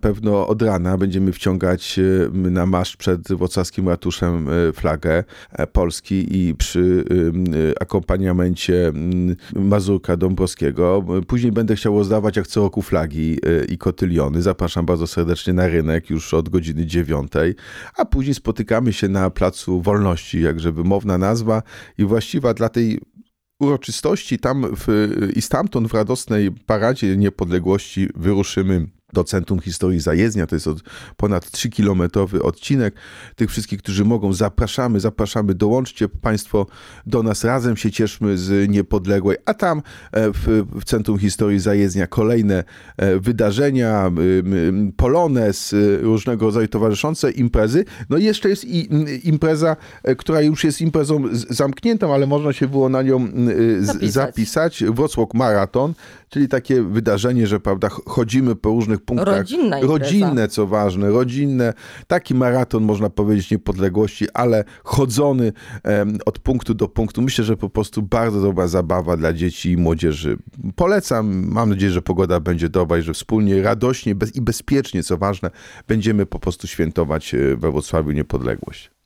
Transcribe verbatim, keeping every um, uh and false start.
pewno od rana będziemy wciągać na marsz przed wrocławskim ratuszem flagę Polski i przy akompaniamencie Mazurka Dąbrowskiego. Później będę chciał rozdawać jak co roku flagi i kotyliony. Zapraszam bardzo serdecznie na rynek już od godziny dziewiątej, a później spotykamy się na Placu Wolności, jakże wymowna nazwa i właściwa dla tej uroczystości. Tam w, i stamtąd w radosnej paradzie niepodległości wyruszymy do Centrum Historii Zajezdnia. To jest od ponad trzykilometrowy odcinek. Tych wszystkich, którzy mogą, zapraszamy, zapraszamy, dołączcie Państwo do nas, razem się cieszmy z niepodległej, a tam w, w Centrum Historii Zajezdnia kolejne wydarzenia, polones, różnego rodzaju towarzyszące imprezy. No i jeszcze jest i impreza, która już jest imprezą zamkniętą, ale można się było na nią zapisać. zapisać. Wrocław Maraton, czyli takie wydarzenie, że prawda, chodzimy po różnych punktach. Rodzinna impreza. Rodzinne, co ważne, rodzinne. Taki maraton, można powiedzieć, niepodległości, ale chodzony um, od punktu do punktu. Myślę, że po prostu bardzo dobra zabawa dla dzieci i młodzieży. Polecam. Mam nadzieję, że pogoda będzie dobra i że wspólnie, radośnie bez, i bezpiecznie, co ważne, będziemy po prostu świętować we Wrocławiu niepodległość.